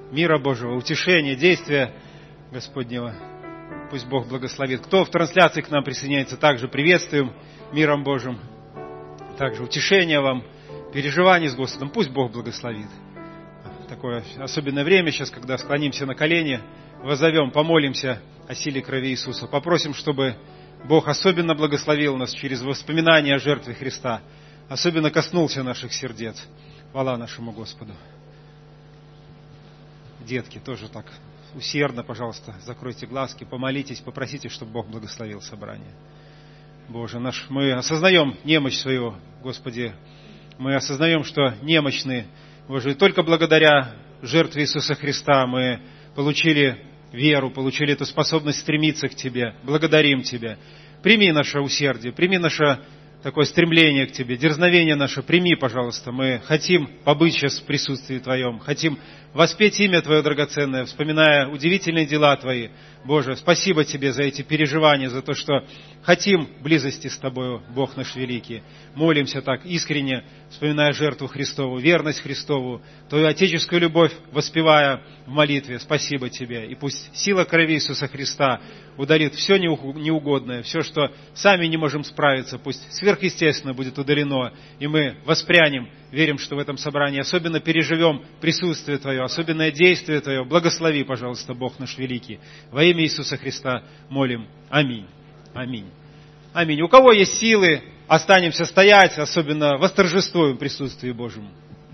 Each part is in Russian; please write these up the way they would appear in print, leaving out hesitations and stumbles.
мира Божьего, утешения, действия Господнего. Пусть Бог благословит. Кто в трансляции к нам присоединяется, также приветствуем миром Божьим. Также утешения вам, переживаний с Господом. Пусть Бог благословит. Такое особенное время сейчас, когда склонимся на колени, воззовем, помолимся о силе крови Иисуса. Попросим, чтобы Бог особенно благословил нас через воспоминания о жертве Христа. Особенно коснулся наших сердец. Хвала нашему Господу. Детки, тоже так усердно, пожалуйста, закройте глазки, помолитесь, попросите, чтобы Бог благословил собрание. Боже наш, мы осознаем немощь свою, Господи. Мы осознаем, что немощны, Боже, и только благодаря жертве Иисуса Христа мы получили веру, получили эту способность стремиться к Тебе. Благодарим Тебя. Прими наше усердие, прими наше такое стремление к Тебе, дерзновение наше, прими, пожалуйста. Мы хотим побыть сейчас в присутствии Твоем, хотим воспеть имя Твое драгоценное, вспоминая удивительные дела Твои. Боже, спасибо Тебе за эти переживания, за то, что хотим близости с Тобою, Бог наш великий. Молимся так искренне, вспоминая жертву Христову, верность Христову, Твою отеческую любовь воспевая в молитве. Спасибо Тебе. И пусть сила крови Иисуса Христа удалит все неугодное, все, что сами не можем справиться, пусть сверхъестественно будет удалено, и мы воспрянем, верим, что в этом собрании особенно переживем присутствие Твое, особенное действие Твое. Благослови, пожалуйста, Бог наш великий. Во имя Иисуса Христа молим. Аминь. Аминь. Аминь. У кого есть силы, останемся стоять, особенно восторжествуем в присутствии Божьем.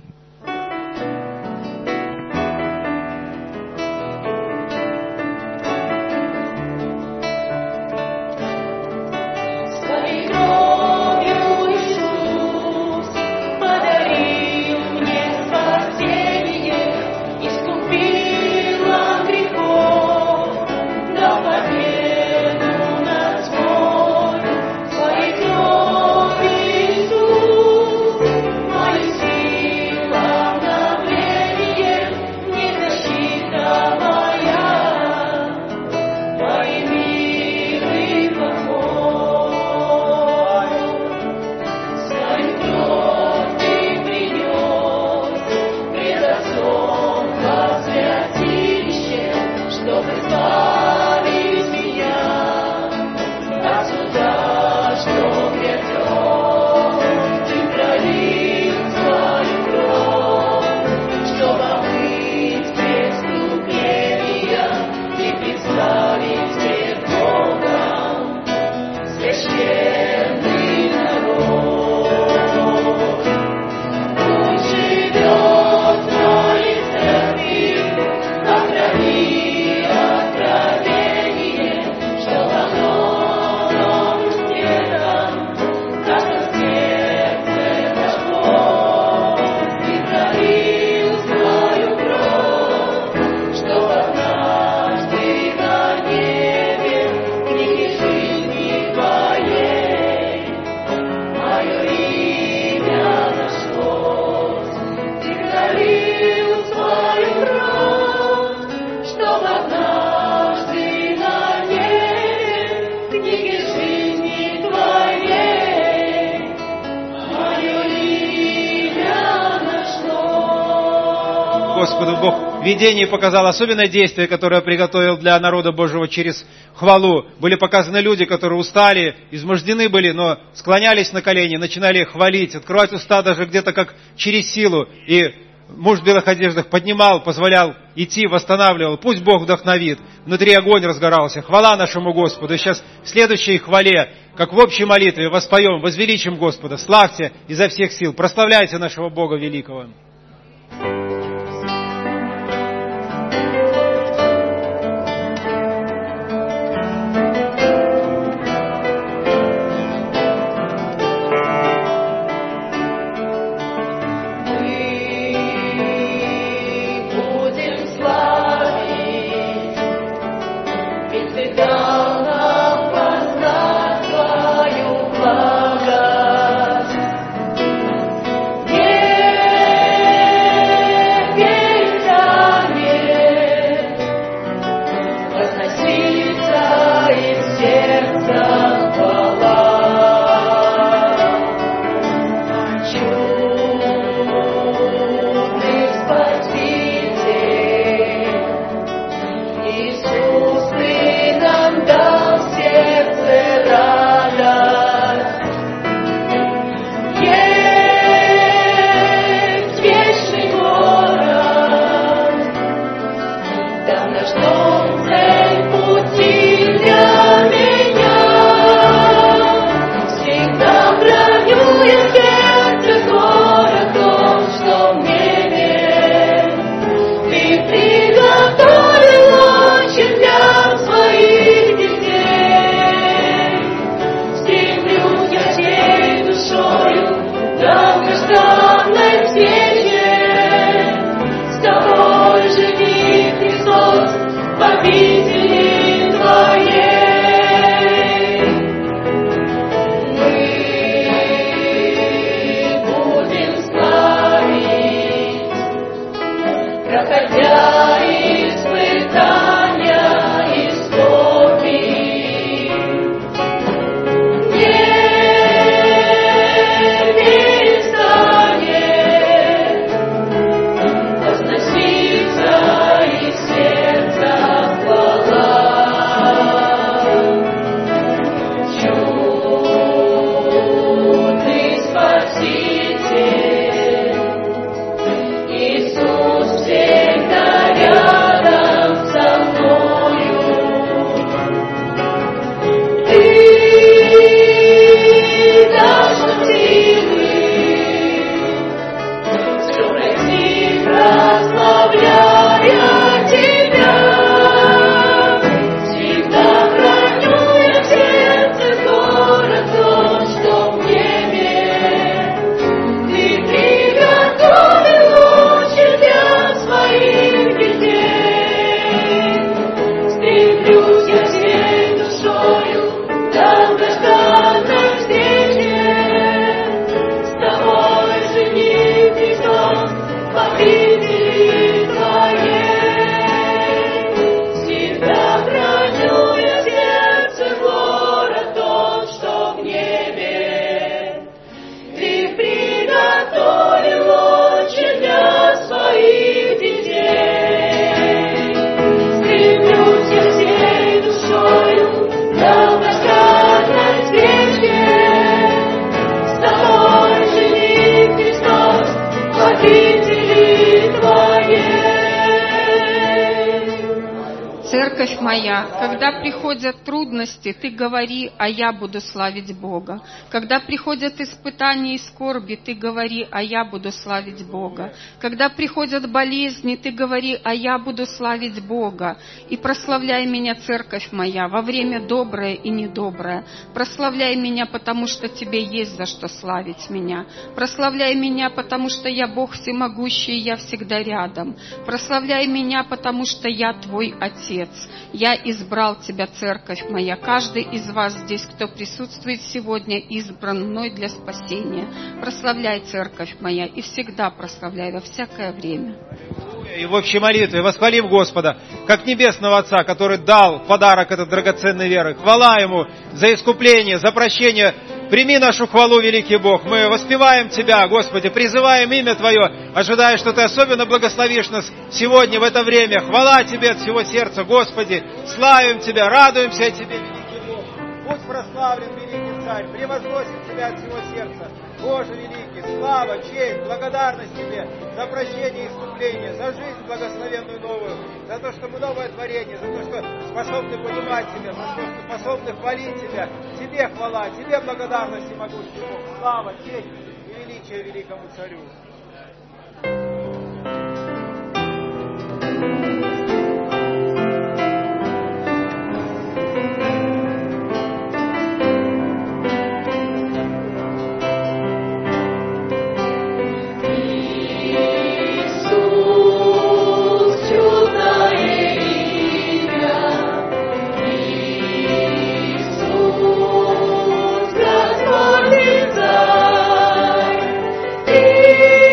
Господу Бог в видении показал особенное действие, которое приготовил для народа Божьего через хвалу. Были показаны люди, которые устали, измождены были, но склонялись на колени, начинали хвалить, открывать уста даже где-то как через силу. И муж в белых одеждах поднимал, позволял идти, восстанавливал. Пусть Бог вдохновит. Внутри огонь разгорался. Хвала нашему Господу. И сейчас в следующей хвале, как в общей молитве, воспоем, возвеличим Господа. Славьте изо всех сил. Прославляйте нашего Бога великого. Yeah. проходя испытания и скорби. Не перестанет возноситься из сердца хвала. Чудный Спаситель, Иисус всегда рядом со мною. Ты дашь нам силы все пройти, прославляя Тебя. Всегда храню я в сердце город тот, что в небе. Ты приготовил лучи для своих детей. Стремлюсь я всей душою к долгожданной встрече с Тобой, жених Христос, в обители Твоей. Всегда храню я в сердце город тот, что в небе. Ты приготовил лучи для своих детей. Стремлюсь я всей душою к долгожданной встрече с Тобой, жених Христос, в обители Твоей. Церковь моя, когда приходят трудности, ты говори, а я буду славить Бога. Когда приходят испытания и скорби, ты говори, а я буду славить Бога. Когда приходят болезни, ты говори, а я буду славить Бога. И прославляй меня, церковь моя, во время доброе и недоброе. Прославляй меня, потому что тебе есть за что славить меня. Прославляй меня, потому что я Бог всемогущий, и я всегда рядом. Прославляй меня, потому что я твой Отец. Я избрал тебя, церковь моя. Каждый из вас здесь, кто присутствует сегодня, избран мной для спасения. Прославляй, церковь моя, и всегда прославляй во всякое время. И в общей молитве восхвалим Господа, как Небесного Отца, который дал в подарок этот драгоценной веры. Хвала Ему за искупление, за прощение. Прими нашу хвалу, великий Бог. Мы воспеваем Тебя, Господи, призываем имя Твое, ожидая, что Ты особенно благословишь нас сегодня, в это время. Хвала Тебе от всего сердца, Господи. Славим Тебя, радуемся Тебе, великий Бог. Будь прославлен, великий Царь, превозносим Тебя от всего сердца. Боже великий, слава, честь, благодарность Тебе за прощение и искупление, за жизнь благословенную новую, за то, что мы новое творение, за то, что способны понимать Тебя, за то, что способны хвалить Тебя. Тебе хвала, Тебе благодарность и могущество. Слава, честь и величие великому Царю. Иисус, чудное имя. Иисус, Господь и Царь.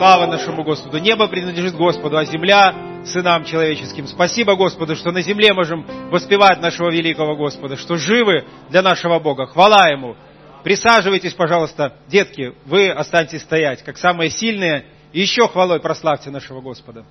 Слава нашему Господу. Небо принадлежит Господу, а земля сынам человеческим. Спасибо Господу, что на земле можем воспевать нашего великого Господа, что живы для нашего Бога. Хвала Ему. Присаживайтесь, пожалуйста, детки, вы останьтесь стоять, как самые сильные, и еще хвалой прославьте нашего Господа.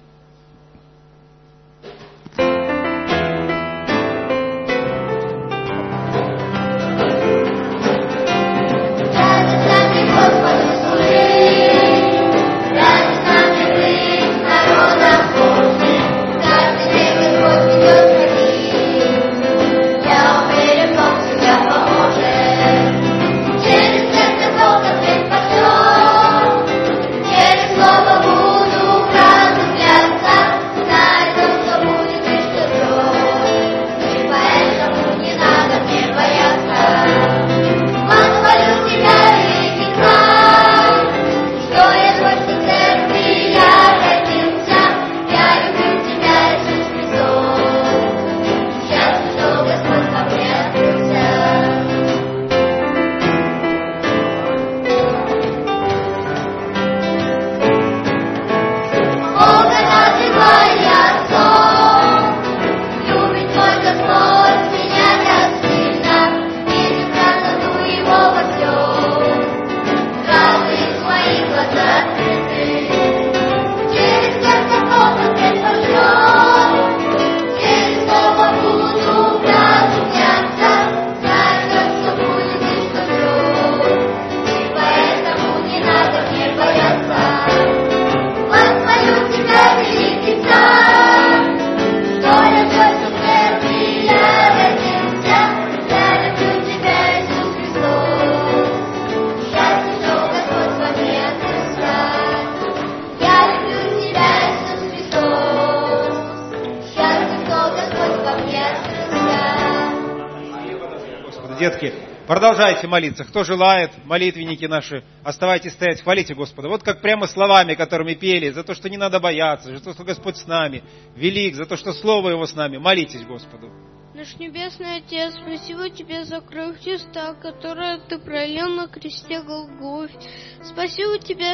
Детки, продолжайте молиться. Кто желает, молитвенники наши, оставайтесь стоять, хвалите Господа. Вот как прямо словами, которыми пели, за то, что не надо бояться, за то, что Господь с нами, велик, за то, что Слово Его с нами. Молитесь Господу. Наш Небесный Отец, спасибо Тебе за кровь Христа, которую Ты пролил на кресте Голгофе. Спасибо Тебе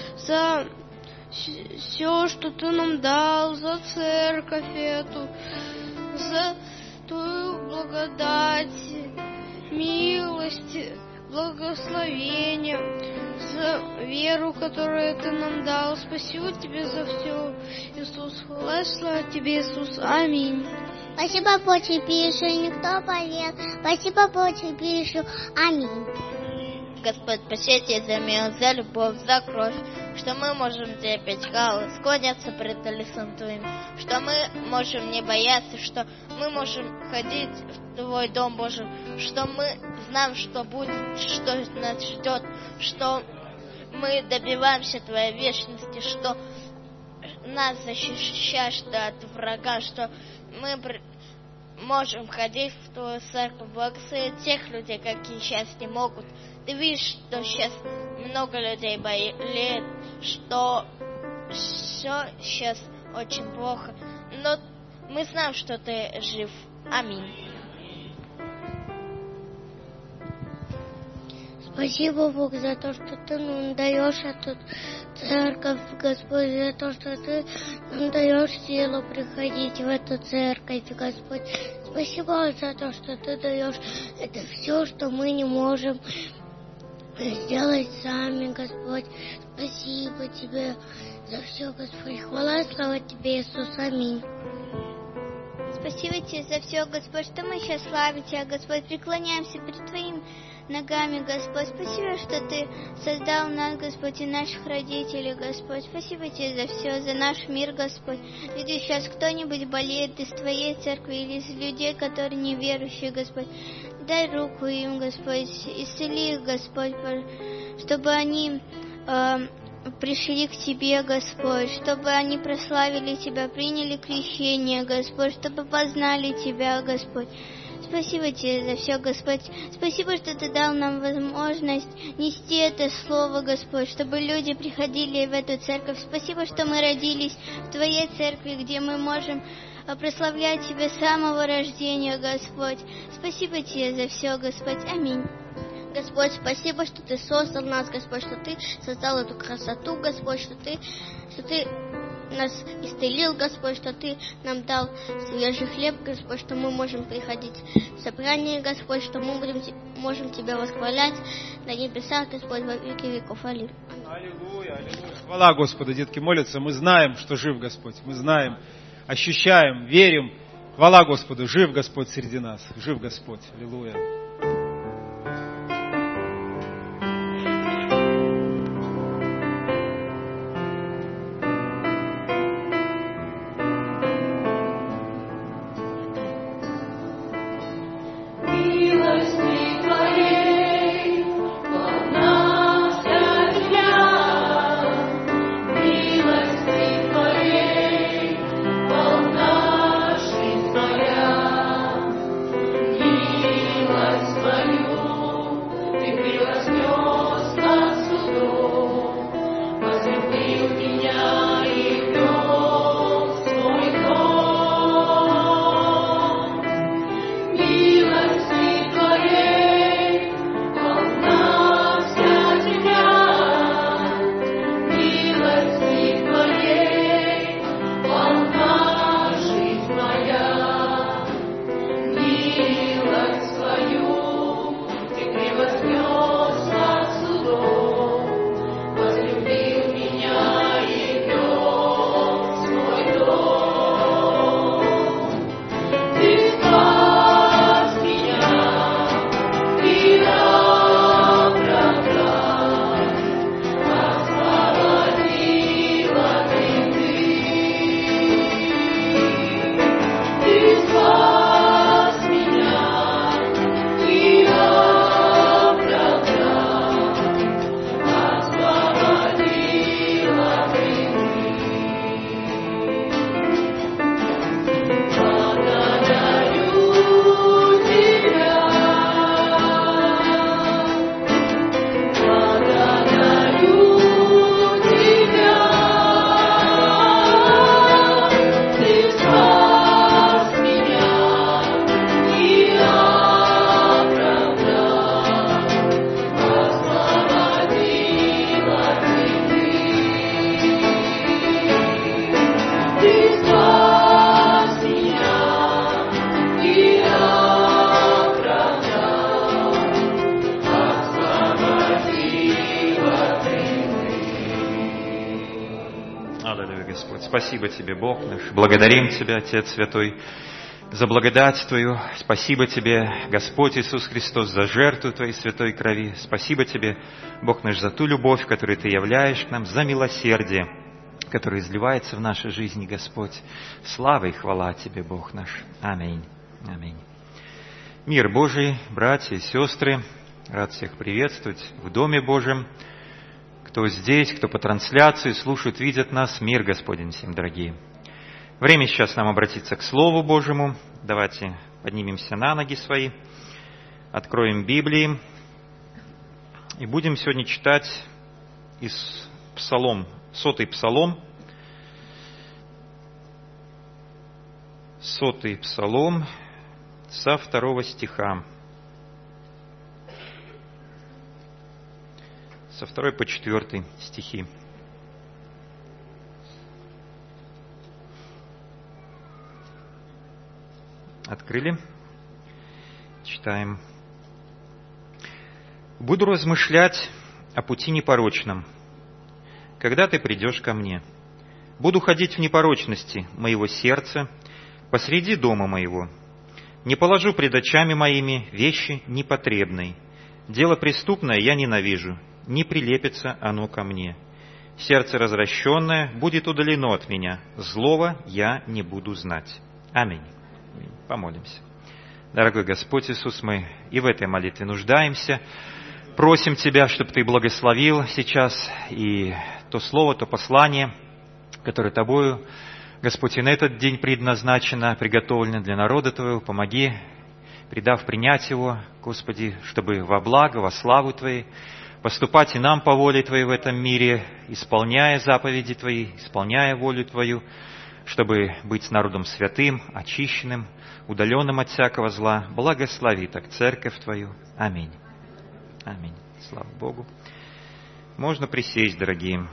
за все, что Ты нам дал, за церковь эту, за Твою благодать, милость, благословение, за веру, которую Ты нам дал. Спасибо Тебе за все, Иисус. Хвала и слава Тебе, Иисус. Аминь. Спасибо, Боже, пишу, никто полез. Спасибо, Боже, пишу. Аминь. Господь, спасибо Тебе за милость, за любовь, за кровь, что мы можем Тебе петь хвалу, склоняться пред лицом Твоим, что мы можем не бояться, что мы можем ходить в Твой Дом Божий, что мы знаем, что будет, что нас ждет, что мы добиваемся Твоей вечности, что нас защищаешь от врага, что мы можем ходить в Твою церковь, благослови тех людей, какие сейчас не могут. Ты видишь, что сейчас много людей болеет, что все сейчас очень плохо, но мы знаем, что Ты жив. Аминь. Спасибо, Бог, за то, что Ты нам даешь эту церковь, Господь, за то, что Ты нам даешь силу приходить в эту церковь, Господь. Спасибо за то, что Ты даешь это все, что мы не можем сделать сами, Господь. Спасибо Тебе за все, Господь. Хвала и слава Тебе, Иисус. Аминь. Спасибо Тебе за все, Господь, что мы сейчас славим Тебя, Господь, преклоняемся перед Твоим ногами, Господь. Спасибо, что Ты создал нас, Господь, и наших родителей, Господь. Спасибо Тебе за все, за наш мир, Господь. Если сейчас кто-нибудь болеет из Твоей церкви или из людей, которые неверующие, Господь, дай руку им, Господь, исцели их, Господь, чтобы они пришли к Тебе, Господь, чтобы они прославили Тебя, приняли крещение, Господь, чтобы познали Тебя, Господь. Спасибо Тебе за все, Господь. Спасибо, что Ты дал нам возможность нести это Слово, Господь, чтобы люди приходили в эту церковь. Спасибо, что мы родились в Твоей церкви, где мы можем прославлять Тебя с самого рождения, Господь. Спасибо Тебе за все, Господь. Аминь. Господь, спасибо, что Ты создал нас, Господь, что Ты создал эту красоту, Господь, что Ты нас исцелил, Господь, что Ты нам дал свежий хлеб, Господь, что мы можем приходить в собрание, Господь, что мы можем Тебя восхвалять на небесах, Господь, во веки веков. Аллилуйя. Аллилуйя, аллилуйя. Хвала Господу, детки молятся, мы знаем, что жив Господь, мы знаем, ощущаем, верим. Хвала Господу, жив Господь среди нас, жив Господь. Аллилуйя. Спасибо Тебе, Бог наш. Благодарим Тебя, Отец Святой, за благодать Твою. Спасибо Тебе, Господь Иисус Христос, за жертву Твоей святой крови. Спасибо Тебе, Бог наш, за ту любовь, которую Ты являешь к нам, за милосердие, которое изливается в нашей жизни, Господь. Слава и хвала Тебе, Бог наш. Аминь. Аминь. Мир Божий, братья и сестры, рад всех приветствовать в Доме Божьем. Кто здесь, кто по трансляции слушает, видят нас, мир Господень всем, дорогие. Время сейчас нам обратиться к Слову Божьему. Давайте поднимемся на ноги свои, откроем Библии и будем сегодня читать из Псалом, 100-й Псалом. 100-й Псалом со 2 стиха. Со 2 по 4 стихи. Открыли? Читаем. «Буду размышлять о пути непорочном, когда ты придешь ко мне. Буду ходить в непорочности моего сердца посреди дома моего. Не положу пред очами моими вещи непотребной. Дело преступное я ненавижу, не прилепится оно ко мне. Сердце развращенное будет удалено от меня, злого я не буду знать». Аминь. Помолимся. Дорогой Господь Иисус, мы и в этой молитве нуждаемся. Просим Тебя, чтобы Ты благословил сейчас и то слово, то послание, которое Тобою, Господь, и на этот день предназначено, приготовлено для народа Твоего. Помоги, предав принять его, Господи, чтобы во благо, во славу Твоей поступать и нам по воле Твоей в этом мире, исполняя заповеди Твои, исполняя волю Твою, чтобы быть народом святым, очищенным, удаленным от всякого зла. Благослови так церковь Твою. Аминь. Аминь. Слава Богу. Можно присесть, дорогие.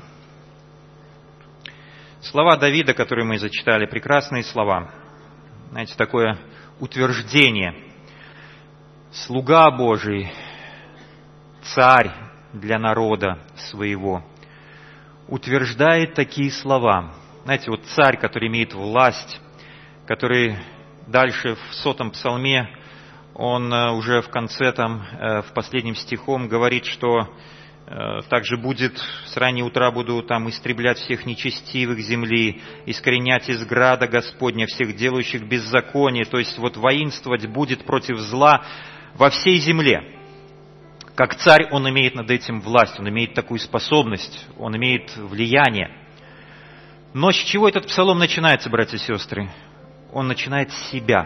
Слова Давида, которые мы зачитали, прекрасные слова. Знаете, такое утверждение. Слуга Божий, царь для народа своего, утверждает такие слова. Знаете, вот царь, который имеет власть, который дальше в 100-м псалме, он уже в конце, в последнем стихом говорит, что также будет, с раннего утра буду истреблять всех нечестивых земли, искоренять из града Господня всех делающих беззаконие, то есть воинствовать будет против зла во всей земле. Как царь он имеет над этим власть, он имеет такую способность, он имеет влияние. Но с чего этот псалом начинается, братья и сестры? Он начинает с себя.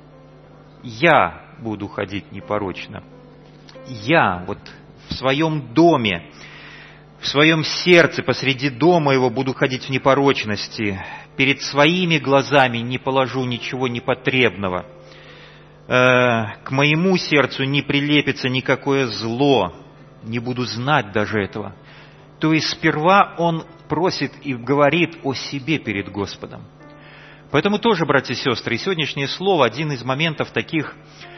Я буду ходить непорочно. Я в своем доме, в своем сердце, посреди дома его буду ходить в непорочности. Перед своими глазами не положу ничего непотребного. К моему сердцу не прилепится никакое зло. Не буду знать даже этого. То есть сперва он просит и говорит о себе перед Господом. Поэтому тоже, братья и сестры, сегодняшнее слово один из моментов таких.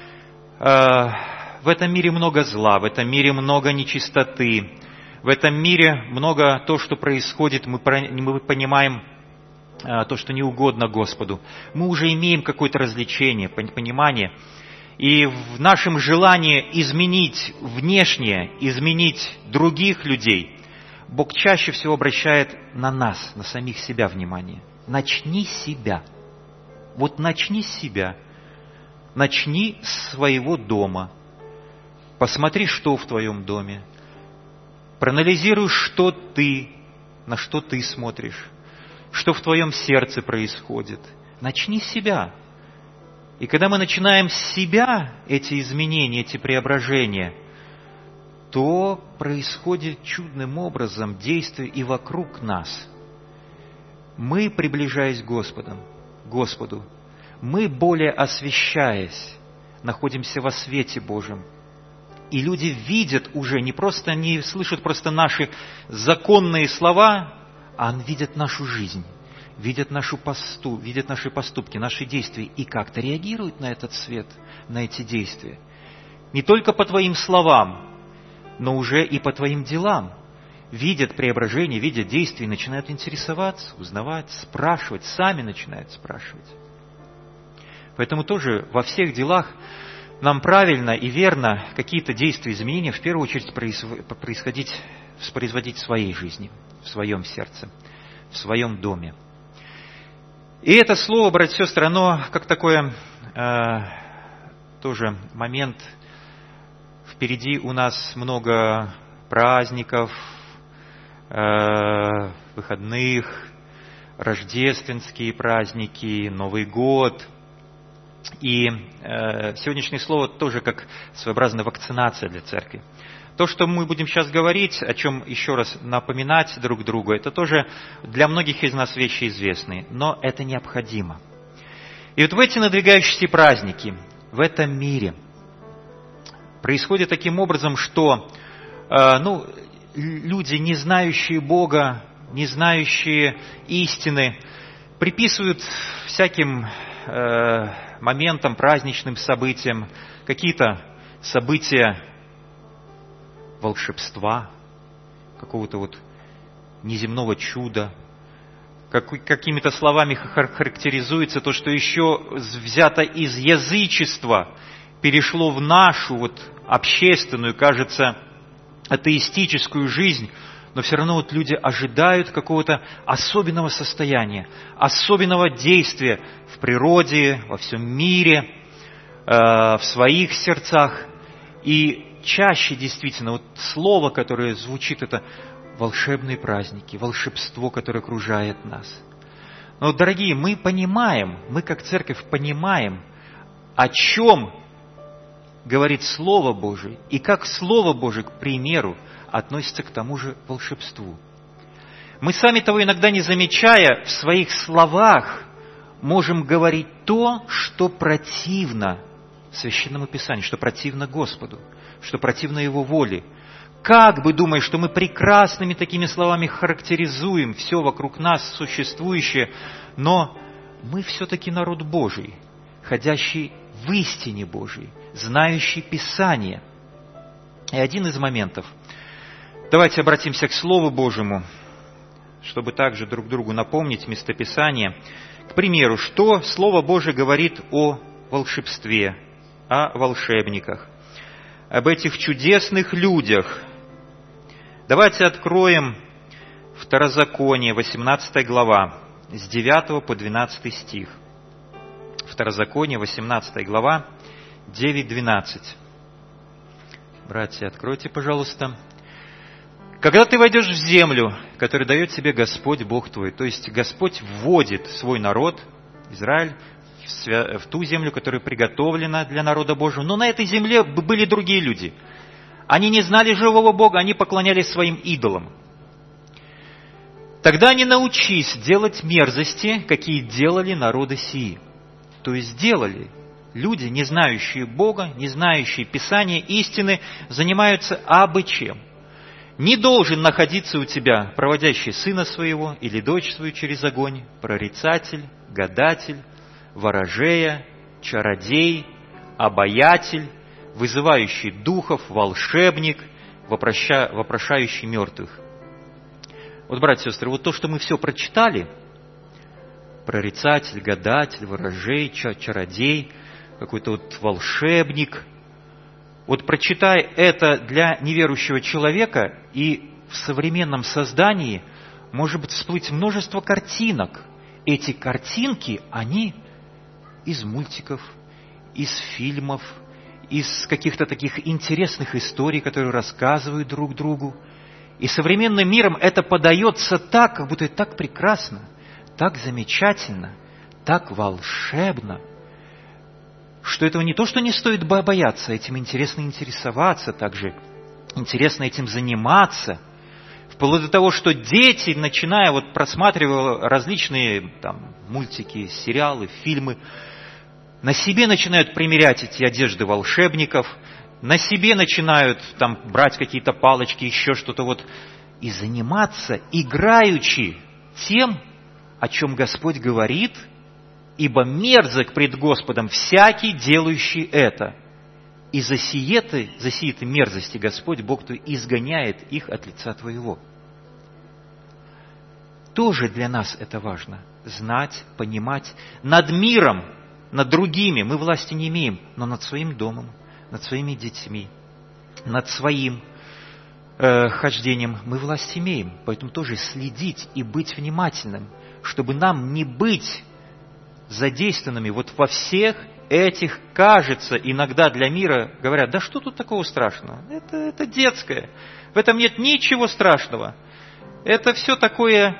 В этом мире много зла, в этом мире много нечистоты, в этом мире много то, что происходит, мы понимаем то, что не угодно Господу. Мы уже имеем какое-то развлечение, понимание. И в нашем желании изменить внешнее, изменить других людей, Бог чаще всего обращает на нас, на самих себя внимание. Начни с себя. Начни с себя. Начни с своего дома. Посмотри, что в твоем доме. Проанализируй, на что ты смотришь. Что в твоем сердце происходит. Начни с себя. И когда мы начинаем с себя эти изменения, эти преображения, то происходит чудным образом действие и вокруг нас. Мы, приближаясь к Господу, мы, более освящаясь, находимся во свете Божьем. И люди видят уже, не слышат просто наши законные слова, а видят нашу жизнь, видят наши поступки, наши действия, и как-то реагируют на этот свет, на эти действия. Не только по твоим словам, но уже и по твоим делам. Видят преображение, видят действия и начинают интересоваться, узнавать, спрашивать, сами начинают спрашивать. Поэтому тоже во всех делах нам правильно и верно какие-то действия, изменения в первую очередь производить в своей жизни, в своем сердце, в своем доме. И это слово, братья и сестры, оно как такое тоже момент. Впереди у нас много праздников, выходных, рождественские праздники, Новый год. И сегодняшнее слово тоже как своеобразная вакцинация для церкви. То, что мы будем сейчас говорить, о чем еще раз напоминать друг другу, это тоже для многих из нас вещи известные, но это необходимо. И в эти надвигающиеся праздники, в этом мире, происходит таким образом, что люди, не знающие Бога, не знающие истины, приписывают всяким моментам, праздничным событиям, какие-то события волшебства, какого-то неземного чуда. Какими-то словами характеризуется то, что еще взято из язычества, перешло в нашу общественную, кажется, атеистическую жизнь, но все равно люди ожидают какого-то особенного состояния, особенного действия в природе, во всем мире, в своих сердцах. И чаще действительно слово, которое звучит, это волшебные праздники, волшебство, которое окружает нас. Но, дорогие, мы понимаем, мы как церковь понимаем, о чем говорит Слово Божие, и как Слово Божие, к примеру, относится к тому же волшебству. Мы сами того иногда не замечая, в своих словах можем говорить то, что противно Священному Писанию, что противно Господу, что противно Его воле. Как бы думая, что мы прекрасными такими словами характеризуем все вокруг нас существующее, но мы все-таки народ Божий, ходящий в истине Божией, знающий Писание. И один из моментов. Давайте обратимся к Слову Божьему, чтобы также друг другу напомнить местописание. К примеру, что Слово Божие говорит о волшебстве, о волшебниках, об этих чудесных людях. Давайте откроем Второзаконие, 18 глава, с 9 по 12 стих. Второзаконие, 18 глава, 9-12. Братья, откройте, пожалуйста. «Когда ты войдешь в землю, которую дает тебе Господь Бог твой», то есть Господь вводит свой народ, Израиль, в ту землю, которая приготовлена для народа Божьего. Но на этой земле были другие люди. Они не знали живого Бога, они поклонялись своим идолам. «Тогда не научись делать мерзости, какие делали народы сии». То есть делали. Люди, не знающие Бога, не знающие Писания, истины, занимаются абы чем. Не должен находиться у тебя проводящий сына своего или дочь свою через огонь, прорицатель, гадатель, ворожея, чародей, обаятель, вызывающий духов, волшебник, вопрошающий мертвых. Вот, братья и сестры, вот то, что мы все прочитали, прорицатель, гадатель, ворожей, чародей, какой-то вот волшебник, вот прочитай это для неверующего человека, и в современном создании может быть всплыть множество картинок. Эти картинки, они из мультиков, из фильмов, из каких-то таких интересных историй, которые рассказывают друг другу. И современным миром это подается так, как будто это так прекрасно, так замечательно, так волшебно, что этого не то, что не стоит бояться, этим интересно интересоваться, также интересно этим заниматься. Вплоть до того, что дети, начиная, вот просматривая различные там мультики, сериалы, фильмы, на себе начинают примерять эти одежды волшебников, на себе начинают там брать какие-то палочки, еще что-то вот, и заниматься, играючи тем, о чем Господь говорит, ибо мерзок пред Господом всякий, делающий это. И за сие-то мерзости Господь Бог твой изгоняет их от лица твоего. Тоже для нас это важно. Знать, понимать. Над миром, над другими мы власти не имеем, но над своим домом, над своими детьми, над своим хождением мы власть имеем. Поэтому тоже следить и быть внимательным, чтобы нам не быть задействованными вот во всех этих, кажется, иногда для мира говорят, да что тут такого страшного? Это детское. В этом нет ничего страшного. Это все такое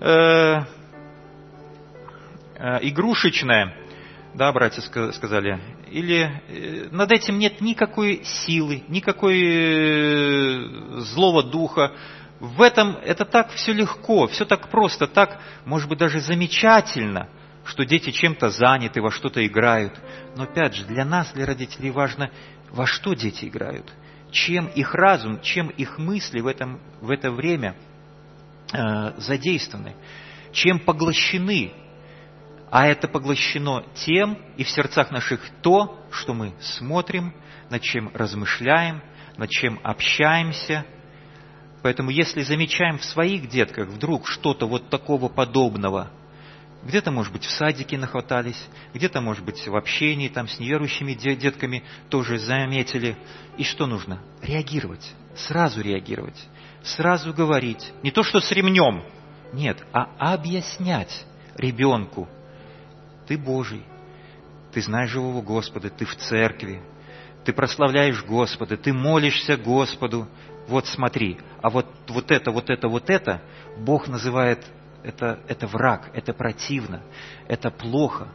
игрушечное, да, братья сказали. Или над этим нет никакой силы, никакой злого духа. В этом это так все легко, все так просто, так, может быть, даже замечательно, что дети чем-то заняты, во что-то играют. Но опять же, для нас, для родителей, важно, во что дети играют, чем их разум, чем их мысли в это время задействованы, чем поглощены. А это поглощено тем, и в сердцах наших то, что мы смотрим, над чем размышляем, над чем общаемся. Поэтому если замечаем в своих детках вдруг что-то вот такого подобного, где-то, может быть, в садике нахватались, где-то, может быть, в общении там, с неверующими детками тоже заметили. И что нужно? Реагировать, сразу говорить. Не то, что с ремнем, нет, а объяснять ребенку. Ты Божий, ты знаешь живого Господа, ты в церкви, ты прославляешь Господа, ты молишься Господу. Вот смотри, а вот это Бог называет это враг, это противно, это плохо.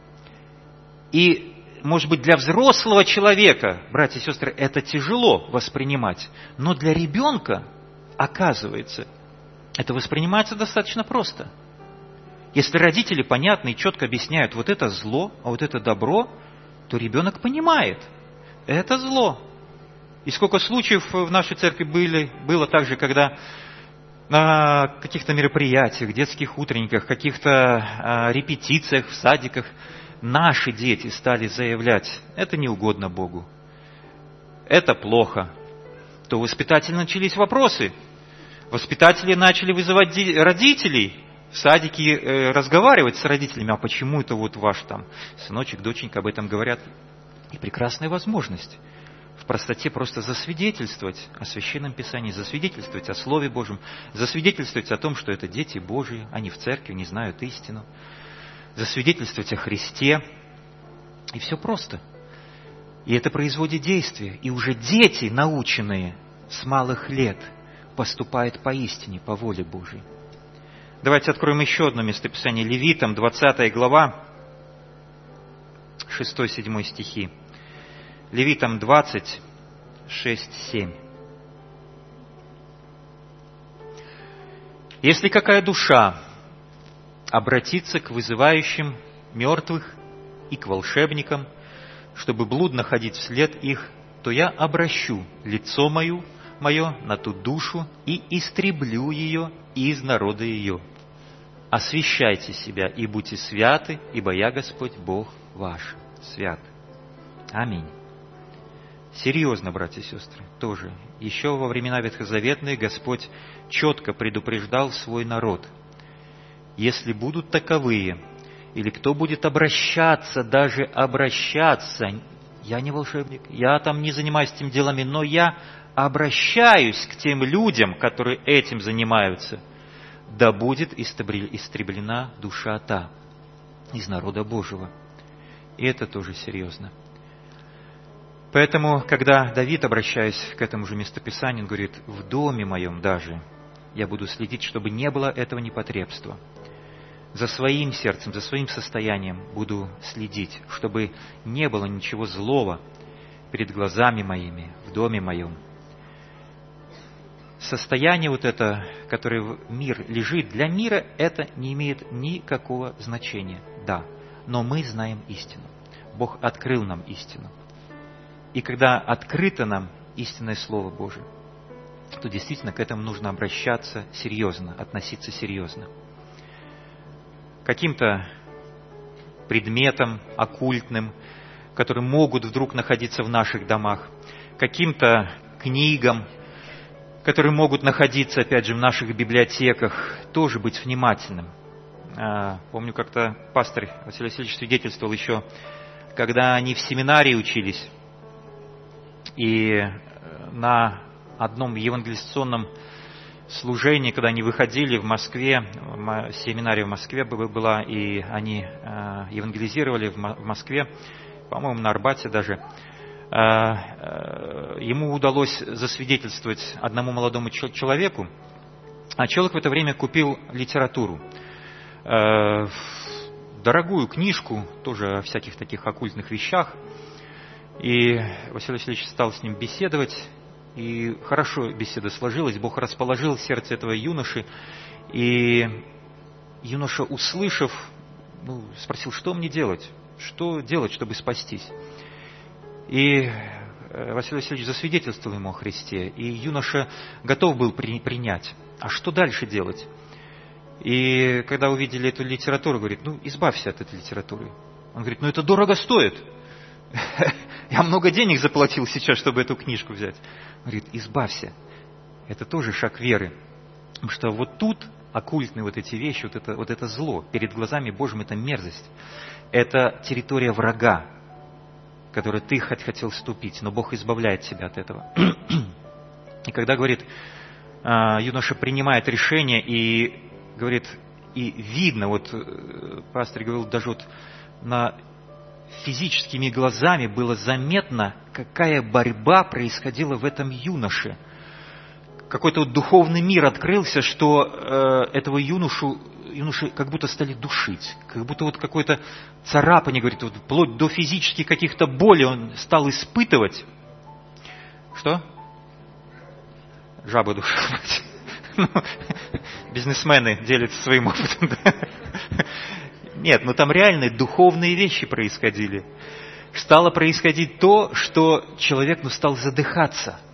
И, может быть, для взрослого человека, братья и сестры, это тяжело воспринимать, но для ребенка, оказывается, это воспринимается достаточно просто. Если родители понятно и четко объясняют, вот это зло, а вот это добро, то ребенок понимает, это зло. И сколько случаев в нашей церкви было также, когда на каких-то мероприятиях, детских утренниках, каких-то репетициях в садиках наши дети стали заявлять: это не угодно Богу, это плохо. То воспитатели начались вопросы. Воспитатели начали вызывать родителей в садике, разговаривать с родителями: а почему это вот ваш там сыночек, доченька об этом говорят? И прекрасная возможность в простоте просто засвидетельствовать о Священном Писании, засвидетельствовать о Слове Божьем, засвидетельствовать о том, что это дети Божьи, они в церкви не знают истину, засвидетельствовать о Христе. И все просто. И это производит действие. И уже дети, наученные с малых лет, поступают поистине по воле Божьей. Давайте откроем еще одно местописание. Левитам, 20 глава, 6-7 стихи. Левитам 20, 6-7. «Если какая душа обратится к вызывающим мертвых и к волшебникам, чтобы блудно ходить вслед их, то я обращу лицо мое на ту душу и истреблю ее из народа ее. Освящайте себя и будьте святы, ибо я Господь Бог ваш свят». Аминь. Серьезно, братья и сестры, тоже. Еще во времена ветхозаветные Господь четко предупреждал свой народ: если будут таковые, или кто будет обращаться, даже обращаться, я не волшебник, я там не занимаюсь этими делами, но я обращаюсь к тем людям, которые этим занимаются, да будет истреблена душа та из народа Божьего. И это тоже серьезно. Поэтому, когда Давид, обращаясь к этому же местописанию, он говорит: в доме моем даже я буду следить, чтобы не было этого непотребства. За своим сердцем, за своим состоянием буду следить, чтобы не было ничего злого перед глазами моими, в доме моем. Состояние вот это, которое в мир лежит, для мира это не имеет никакого значения. Да, но мы знаем истину. Бог открыл нам истину. И когда открыто нам истинное Слово Божие, то действительно к этому нужно обращаться серьезно, относиться серьезно. Каким-то предметам оккультным, которые могут вдруг находиться в наших домах, каким-то книгам, которые могут находиться, опять же, в наших библиотеках, тоже быть внимательным. Помню, как-то пастор Василий Васильевич свидетельствовал еще, когда они в семинарии учились, и на одном евангелизационном служении, когда они выходили в Москве, семинария в Москве была, и они евангелизировали в Москве, по-моему, на Арбате даже, ему удалось засвидетельствовать одному молодому человеку, а человек в это время купил литературу, дорогую книжку, тоже о всяких таких оккультных вещах, и Василий Васильевич стал с ним беседовать, и хорошо беседа сложилась, Бог расположил сердце этого юноши, и юноша, услышав, спросил: что мне делать? Что делать, чтобы спастись? И Василий Васильевич засвидетельствовал ему о Христе, и юноша готов был принять. А что дальше делать? И когда увидели эту литературу, говорит: избавься от этой литературы. Он говорит: это дорого стоит. Я много денег заплатил сейчас, чтобы эту книжку взять. Он говорит: избавься. Это тоже шаг веры. Потому что вот тут оккультные вот эти вещи, вот это зло, перед глазами Божьими это мерзость. Это территория врага, в которую ты хотел вступить, но Бог избавляет тебя от этого. И когда, говорит, юноша принимает решение и говорит, и видно, вот пастор говорил, даже вот на физическими глазами было заметно, какая борьба происходила в этом юноше. Какой-то вот духовный мир открылся, что этого юношу как будто стали душить, как будто вот какое-то царапание, говорит, вот вплоть до физических каких-то болей он стал испытывать. Что? Жаба душить. Бизнесмены делятся своим опытом. Нет, там реальные духовные вещи происходили. Стало происходить то, что человек стал задыхаться.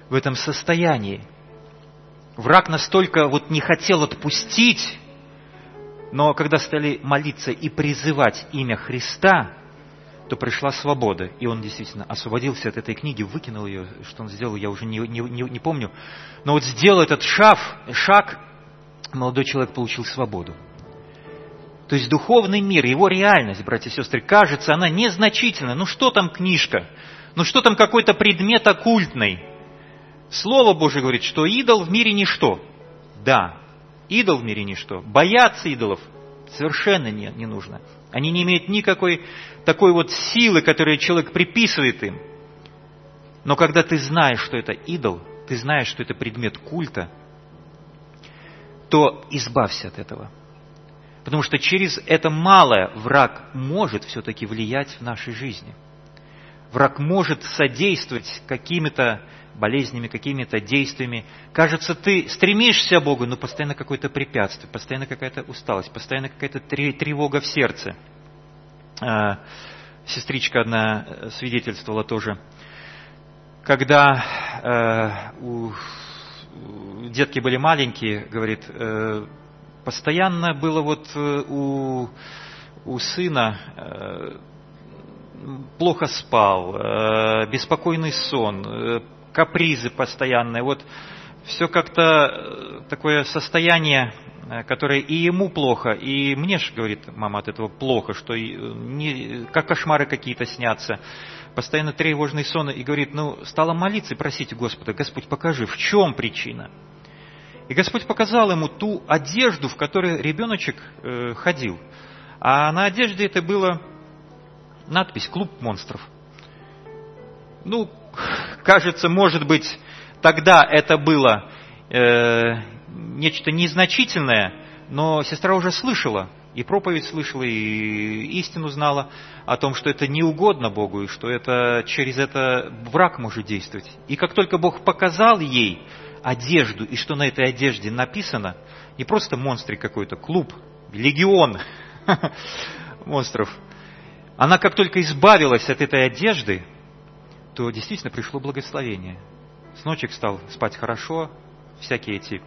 в этом состоянии. Враг настолько вот не хотел отпустить, но когда стали молиться и призывать имя Христа, то пришла свобода. И он действительно освободился от этой книги, выкинул ее. Что он сделал, я уже не помню. Но вот сделал этот шаг, молодой человек получил свободу. То есть духовный мир, его реальность, братья и сестры, кажется, она незначительна. Ну что там книжка? Ну что там какой-то предмет оккультный? Слово Божие говорит, что идол в мире ничто. Да, идол в мире ничто. Бояться идолов совершенно не нужно. Они не имеют никакой такой вот силы, которую человек приписывает им. Но когда ты знаешь, что это идол, ты знаешь, что это предмет культа, то избавься от этого. Потому что через это малое враг может все-таки влиять в нашей жизни. Враг может содействовать какими-то болезнями, какими-то действиями. Кажется, ты стремишься к Богу, но постоянно какое-то препятствие, постоянно какая-то усталость, постоянно какая-то тревога в сердце. Сестричка одна свидетельствовала тоже, когда детки были маленькие, говорит, постоянно было вот у сына плохо спал, беспокойный сон, капризы постоянные. Вот все как-то такое состояние, которое и ему плохо, и мне же, говорит мама, от этого плохо, что как кошмары какие-то снятся. Постоянно тревожный сон. И говорит, стала молиться и просить Господа, Господь, покажи, в чем причина. И Господь показал ему ту одежду, в которой ребеночек ходил. А на одежде это была надпись «Клуб монстров». Кажется, может быть, тогда это было нечто незначительное, но сестра уже слышала, и проповедь слышала, и истину знала о том, что это не угодно Богу, и что это через это враг может действовать. И как только Бог показал ей одежду, и что на этой одежде написано, не просто монстрик какой-то, клуб, легион монстров, она как только избавилась от этой одежды, то действительно пришло благословение. Сыночек стал спать хорошо, всякие эти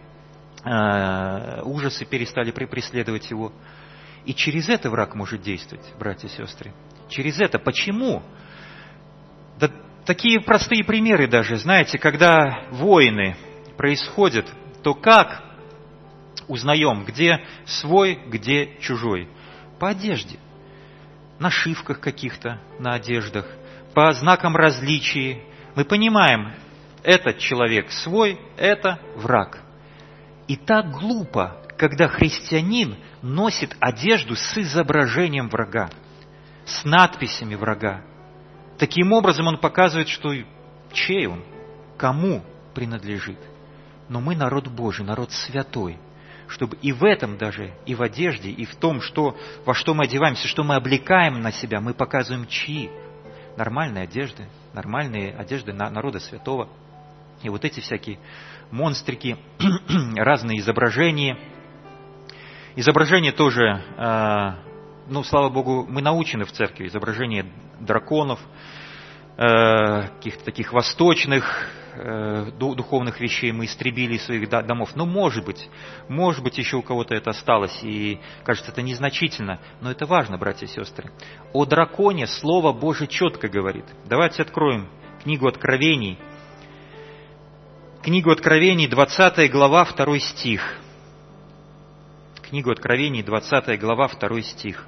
ужасы перестали преследовать его. И через это враг может действовать, братья и сестры. Через это. Почему? Да такие простые примеры даже. Знаете, когда войны происходят, то как узнаем, где свой, где чужой? По одежде. Нашивках каких-то на одеждах, по знакам различий. Мы понимаем, этот человек свой, это враг. И так глупо, когда христианин носит одежду с изображением врага, с надписями врага. Таким образом он показывает, что чей он, кому принадлежит. Но мы народ Божий, народ святой, чтобы и в этом даже, и в одежде, и в том, во что мы одеваемся, что мы облекаем на себя, мы показываем чьи. Нормальные одежды народа святого. И вот эти всякие монстрики, разные изображения. Изображения тоже, слава Богу, мы научены в церкви. Изображения драконов, каких-то таких восточных духовных вещей мы истребили из своих домов. Но может быть, еще у кого-то это осталось, и кажется, это незначительно. Но это важно, братья и сестры. О драконе Слово Божие четко говорит. Давайте откроем книгу Откровений. Книгу Откровений, 20 глава, 2 стих. Книгу Откровений, 20 глава, 2 стих.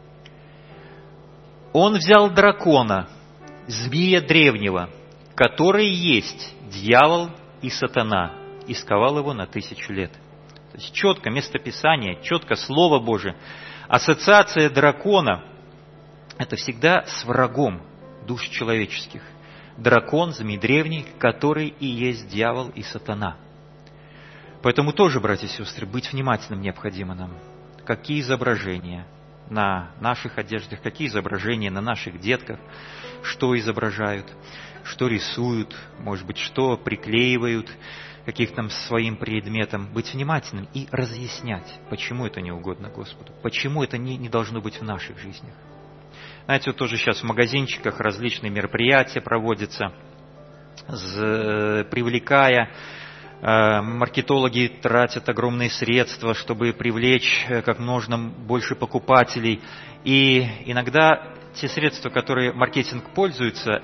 «Он взял дракона, змея древнего, который есть дьявол и сатана, и сковал его на 1000 лет». То есть четко местописание, четко Слово Божие. Ассоциация дракона – это всегда с врагом душ человеческих. Дракон, змей древний, который и есть дьявол и сатана. Поэтому тоже, братья и сестры, быть внимательным необходимо нам. Какие изображения на наших одеждах, какие изображения на наших детках, что изображают, что рисуют, может быть, что приклеивают каких-то своим предметам. Быть внимательным и разъяснять, почему это не угодно Господу, почему это не должно быть в наших жизнях. Знаете, вот тоже сейчас в магазинчиках различные мероприятия проводятся. привлекая. Маркетологи тратят огромные средства, чтобы привлечь как можно больше покупателей. И иногда те средства, которые маркетинг пользуется,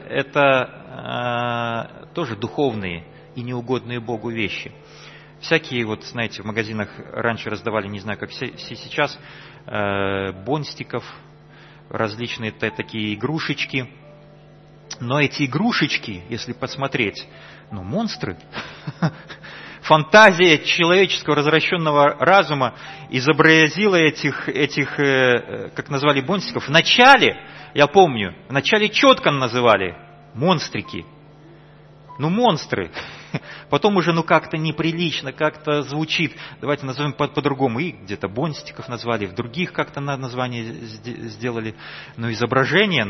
это тоже духовные и неугодные Богу вещи. Всякие, вот знаете, в магазинах раньше раздавали, не знаю, как сейчас, бонстиков, различные такие игрушечки. Но эти игрушечки, если посмотреть, монстры. Фантазия человеческого развращенного разума изобразила этих, как назвали, бонстиков. Вначале, я помню, четко называли монстрики. Монстры. Потом уже, как-то неприлично, как-то звучит. Давайте назовем по-другому. И где-то бонстиков назвали, в других как-то название сделали. Но изображение,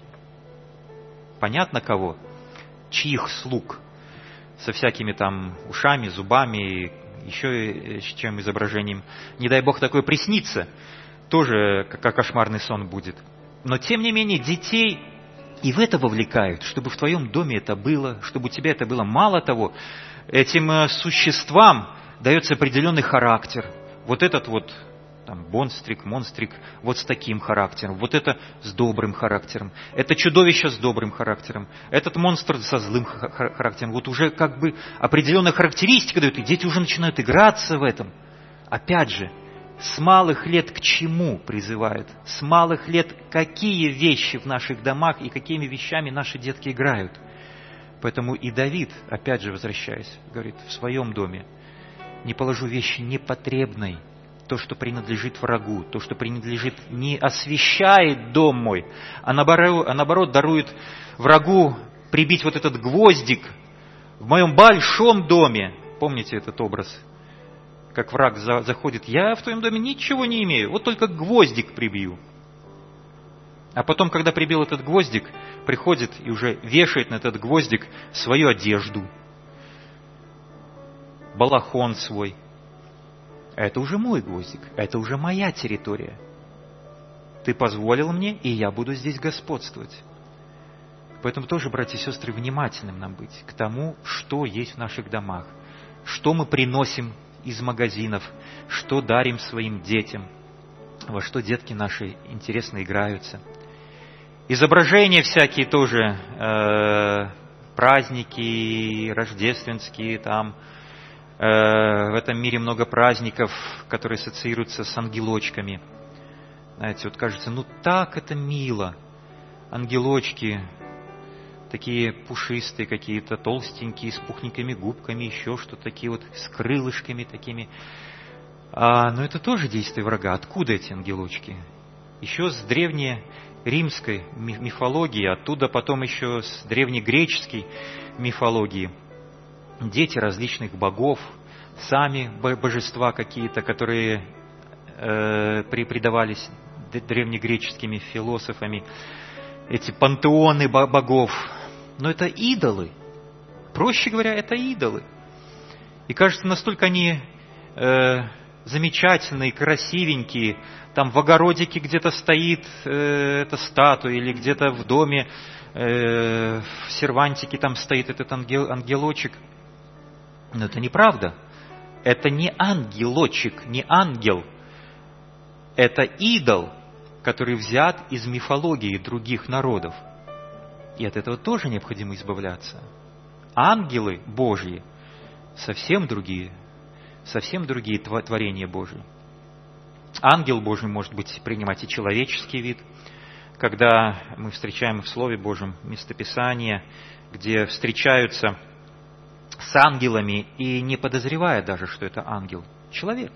понятно кого. Чьих слуг. Со всякими там ушами, зубами, еще чем изображением. Не дай Бог такое приснится. Тоже как кошмарный сон будет. Но тем не менее детей и в это вовлекают, чтобы в твоем доме это было, чтобы у тебя это было. Мало того, этим существам дается определенный характер. Вот этот бонстрик, монстрик, вот с таким характером. Вот это с добрым характером. Это чудовище с добрым характером. Этот монстр со злым характером. Вот уже определенная характеристика дают, и дети уже начинают играться в этом. Опять же, с малых лет к чему призывают? С малых лет какие вещи в наших домах и какими вещами наши детки играют? Поэтому и Давид, опять же возвращаясь, говорит, в своем доме не положу вещи непотребной. То, что принадлежит врагу, то, что принадлежит, не освящает дом мой, а наоборот дарует врагу прибить вот этот гвоздик в моем большом доме. Помните этот образ? Как враг заходит, я в твоем доме ничего не имею, вот только гвоздик прибью. А потом, когда прибил этот гвоздик, приходит и уже вешает на этот гвоздик свою одежду, балахон свой. Это уже мой гвоздик, это уже моя территория. Ты позволил мне, и я буду здесь господствовать. Поэтому тоже, братья и сестры, внимательным нам быть к тому, что есть в наших домах, что мы приносим из магазинов, что дарим своим детям, во что детки наши интересно играются. Изображения всякие тоже, праздники рождественские там. В этом мире много праздников, которые ассоциируются с ангелочками. Знаете, кажется, так это мило. Ангелочки, такие пушистые какие-то, толстенькие, с пухненькими губками, еще что-то, такие с крылышками такими. Но это тоже действие врага. Откуда эти ангелочки? Еще с древнеримской мифологии, оттуда потом еще с древнегреческой мифологии. Дети различных богов, сами божества какие-то, которые преподавались древнегреческими философами, эти пантеоны богов. Но это идолы. Проще говоря, это идолы. И кажется, настолько они замечательные, красивенькие. Там в огородике где-то стоит эта статуя, или где-то в доме, в сервантике там стоит этот ангелочек. Но это неправда. Это не ангелочек, не ангел. Это идол, который взят из мифологии других народов. И от этого тоже необходимо избавляться. Ангелы Божьи совсем другие творения Божьи. Ангел Божий может принимать и человеческий вид. Когда мы встречаем в Слове Божьем местописание, где встречаются с ангелами и не подозревая даже, что это ангел, человек.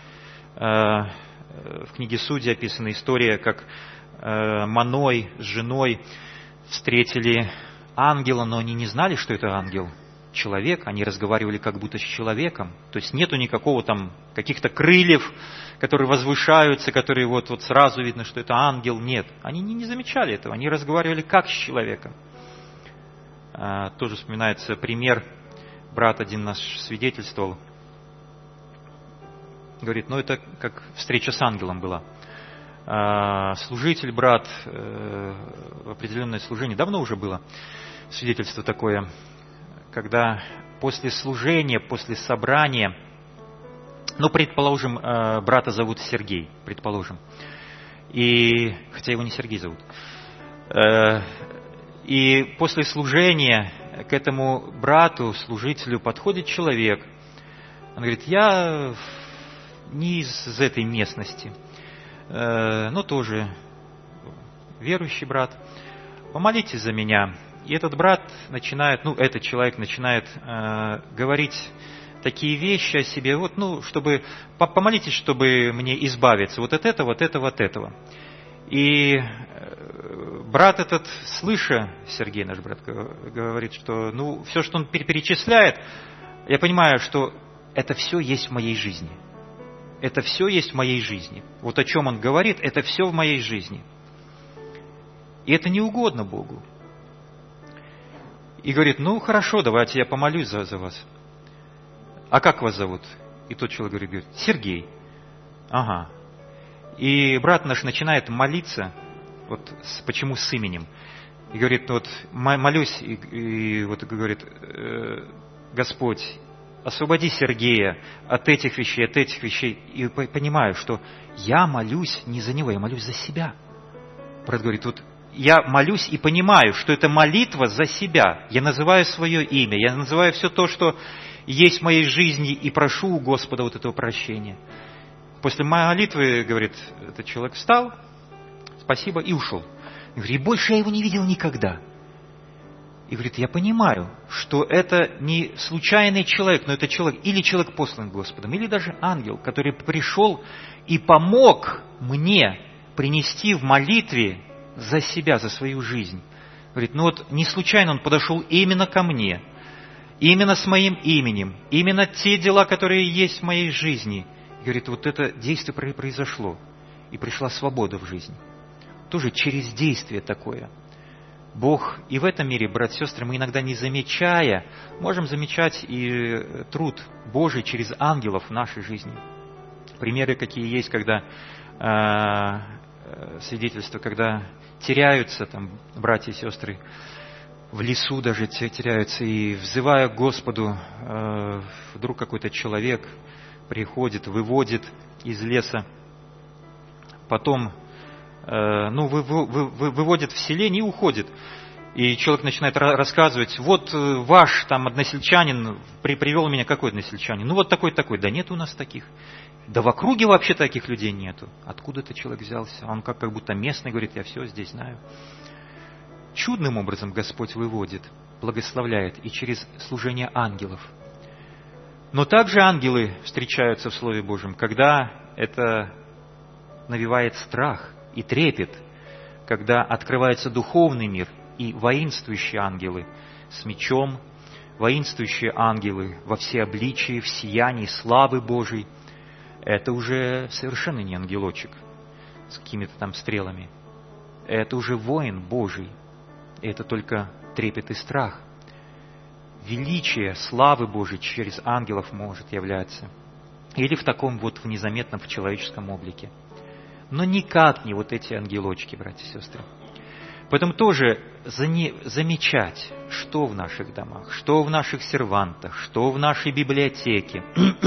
В книге Судей описана история, как Маной с женой встретили ангела, но они не знали, что это ангел. Человек, они разговаривали как будто с человеком. То есть нету никакого там каких-то крыльев, которые возвышаются, которые вот сразу видно, что это ангел. Нет, они не замечали этого, они разговаривали как с человеком. Тоже вспоминается пример. Брат один наш свидетельствовал. Говорит, это как встреча с ангелом была. Служитель, брат, в определенное служение, давно уже было свидетельство такое. когда после служения, после собрания, ну, предположим, брата зовут Сергей, предположим, и, хотя его не Сергей зовут, и после служения к этому брату, служителю подходит человек, он говорит: я не из этой местности, но тоже верующий брат, помолитесь за меня. И этот брат начинает, этот человек начинает говорить такие вещи о себе, чтобы помолитесь, чтобы мне избавиться вот от этого, от этого, от этого. И брат этот, слыша, Сергей, наш брат, говорит, что все, что он перечисляет, я понимаю, что это все есть в моей жизни. Это все есть в моей жизни. Вот о чем он говорит, это все в моей жизни. И это не угодно Богу. И говорит: хорошо, давайте я помолюсь за вас. А как вас зовут? И тот человек говорит: Сергей. Ага. И брат наш начинает молиться, почему с именем. И говорит: молюсь, и говорит: Господь, освободи Сергея от этих вещей. И понимаю, что я молюсь не за него, я молюсь за себя. Брат говорит: я молюсь и понимаю, что это молитва за себя. Я называю свое имя, я называю все то, что есть в моей жизни, и прошу у Господа этого прощения. После молитвы, говорит, этот человек встал, спасибо, и ушел. И говорит: и больше я его не видел никогда. И говорит: я понимаю, что это не случайный человек, но это человек, или человек послан Господом, или даже ангел, который пришел и помог мне принести в молитве за себя, за свою жизнь. Говорит: не случайно он подошел именно ко мне, именно с моим именем, именно те дела, которые есть в моей жизни. И говорит: это действие произошло, и пришла свобода в жизнь. Тоже через действие такое. Бог и в этом мире, братья и сестры, мы иногда не замечая, можем замечать и труд Божий через ангелов в нашей жизни. Примеры какие есть, когда свидетельства, когда теряются братья и сестры, в лесу даже теряются, и взывая к Господу, вдруг какой-то человек приходит, выводит из леса, потом выводит в селение и уходит. И человек начинает рассказывать: ваш односельчанин привел меня. Какой односельчанин? Такой-такой. Да нет у нас таких. Да в округе вообще таких людей нету. Откуда этот человек взялся? Он как будто местный, говорит: я все здесь знаю. Чудным образом Господь выводит, благословляет и через служение ангелов. Но также ангелы встречаются в Слове Божьем, когда это навевает страх и трепет, когда открывается духовный мир, и воинствующие ангелы с мечом, воинствующие ангелы во всеобличии, в сиянии славы Божией. Это уже совершенно не ангелочек с какими-то стрелами. Это уже воин Божий. Это только трепет и страх. Величие славы Божией через ангелов может являться. Или в таком в незаметном, в человеческом облике. Но никак не эти ангелочки, братья и сестры. Поэтому тоже замечать, что в наших домах, что в наших сервантах, что в нашей библиотеке,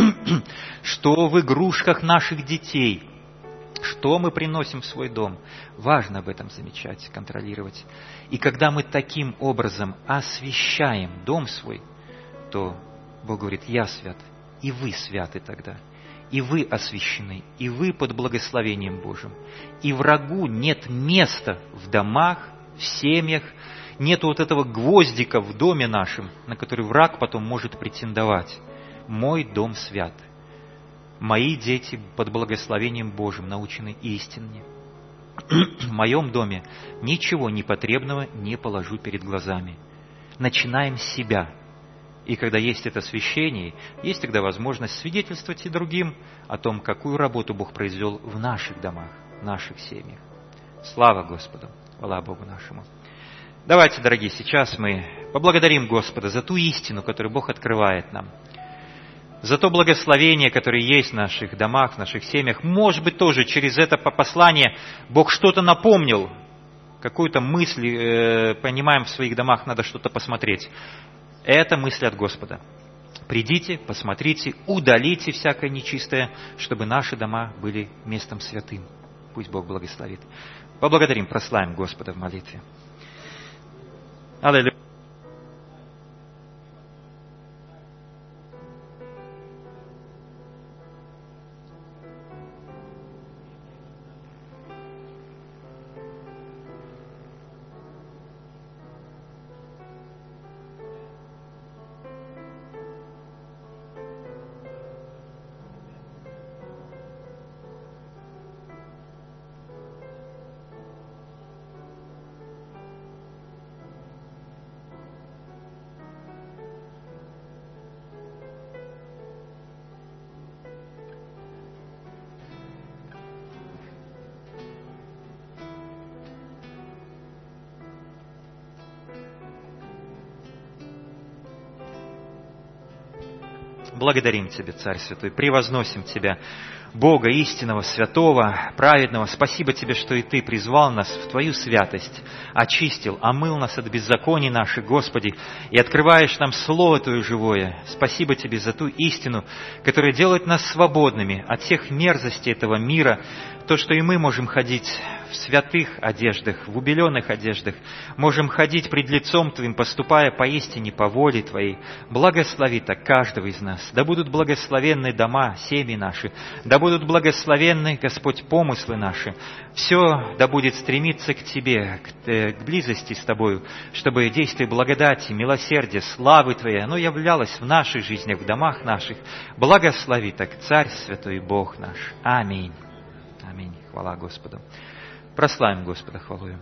что в игрушках наших детей, что мы приносим в свой дом. Важно об этом замечать, контролировать. И когда мы таким образом освящаем дом свой, то Бог говорит: я свят, и вы святы тогда. И вы освящены, и вы под благословением Божьим. И врагу нет места в домах, в семьях, нет этого гвоздика в доме нашем, на который враг потом может претендовать. Мой дом свят. Мои дети под благословением Божьим научены истине. В моем доме ничего непотребного не положу перед глазами. Начинаем с себя. И когда есть это освящение, есть тогда возможность свидетельствовать и другим о том, какую работу Бог произвел в наших домах, в наших семьях. Слава Господу, хвала Богу нашему. Давайте, дорогие, сейчас мы поблагодарим Господа за ту истину, которую Бог открывает нам. За то благословение, которое есть в наших домах, в наших семьях. Может быть, тоже через это послание Бог что-то напомнил, какую-то мысль, понимаем, в своих домах надо что-то посмотреть. Это мысль от Господа. Придите, посмотрите, удалите всякое нечистое, чтобы наши дома были местом святым. Пусть Бог благословит. Поблагодарим, прославим Господа в молитве. Аллилуйя. Благодарим Тебя, Царь Святой, превозносим Тебя, Бога истинного, святого, праведного. Спасибо Тебе, что и Ты призвал нас в Твою святость, очистил, омыл нас от беззаконий наших, Господи, и открываешь нам Слово Твое живое. Спасибо Тебе за ту истину, которая делает нас свободными от всех мерзостей этого мира, то, что и мы можем ходить в святых одеждах, в убеленных одеждах, можем ходить пред лицом Твоим, поступая поистине по воле Твоей. Благослови так каждого из нас. Да будут благословенны дома, семьи наши, да будут благословенны, Господь, помыслы наши. Все да будет стремиться к Тебе, к близости с Тобою, чтобы действие благодати, милосердия, славы Твоей, оно являлось в наших жизнях, в домах наших. Благослови так, Царь Святой Бог наш. Аминь. Аминь. Хвала Господу. Прославим Господа хвалою.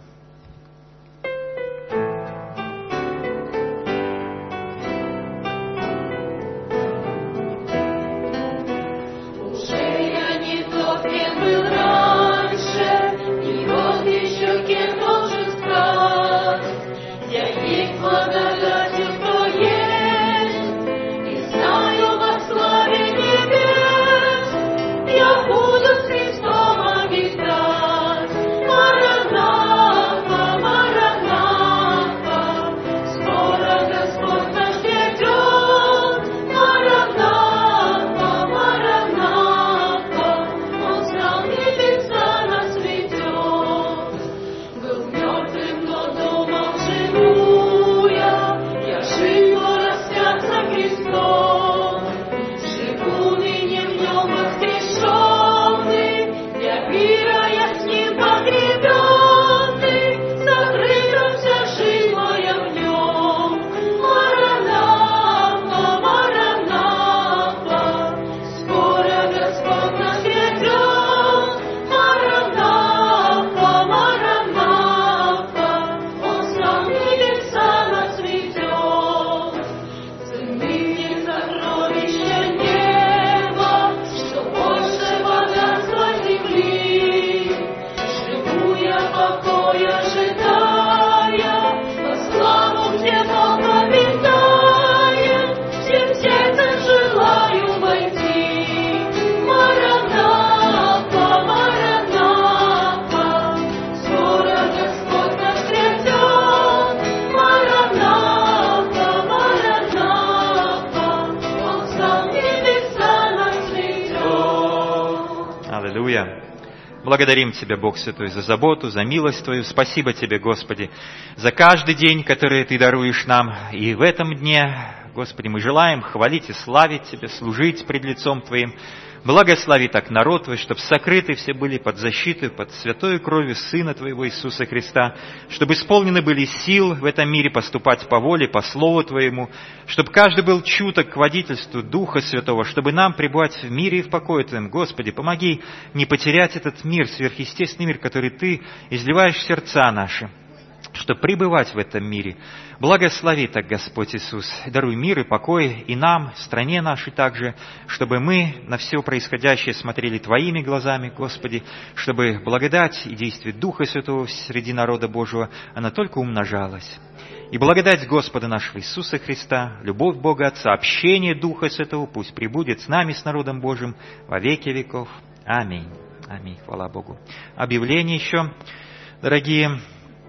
Благодарим Тебя, Бог Святой, за заботу, за милость Твою. Спасибо Тебе, Господи, за каждый день, который Ты даруешь нам. И в этом дне, Господи, мы желаем хвалить и славить Тебя, служить пред лицом Твоим. Благослови так народ Твой, чтобы сокрыты все были под защитой, под святой кровью Сына Твоего Иисуса Христа, чтобы исполнены были сил в этом мире поступать по воле, по Слову Твоему, чтобы каждый был чуток к водительству Духа Святого, чтобы нам пребывать в мире и в покое Твоем. Господи, помоги не потерять этот мир, сверхъестественный мир, который Ты изливаешь в сердца наши, чтобы пребывать в этом мире. Благослови так, Господь Иисус, даруй мир и покой и нам, в стране нашей также, чтобы мы на все происходящее смотрели Твоими глазами, Господи, чтобы благодать и действие Духа Святого среди народа Божьего, она только умножалась. И благодать Господа нашего Иисуса Христа, любовь Бога Отца, общение Духа Святого пусть пребудет с нами, с народом Божьим, во веки веков. Аминь. Аминь. Хвала Богу. Объявление еще, дорогие.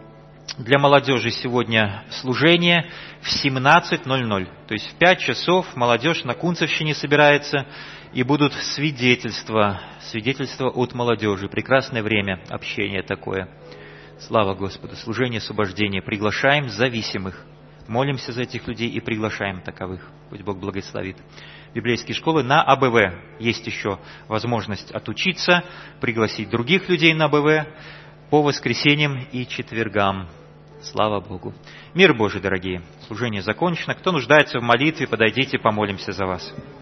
для молодежи сегодня служение в 17:00. То есть в 5 часов молодежь на Кунцевщине собирается, и будут свидетельства от молодежи. Прекрасное время общения такое. Слава Господу. Служение освобождения. Приглашаем зависимых. Молимся за этих людей и приглашаем таковых. Пусть Бог благословит. Библейские школы на АБВ. Есть еще возможность отучиться, пригласить других людей на АБВ по воскресеньям и четвергам. Слава Богу. Мир Божий, дорогие. Служение закончено. Кто нуждается в молитве, подойдите, помолимся за вас.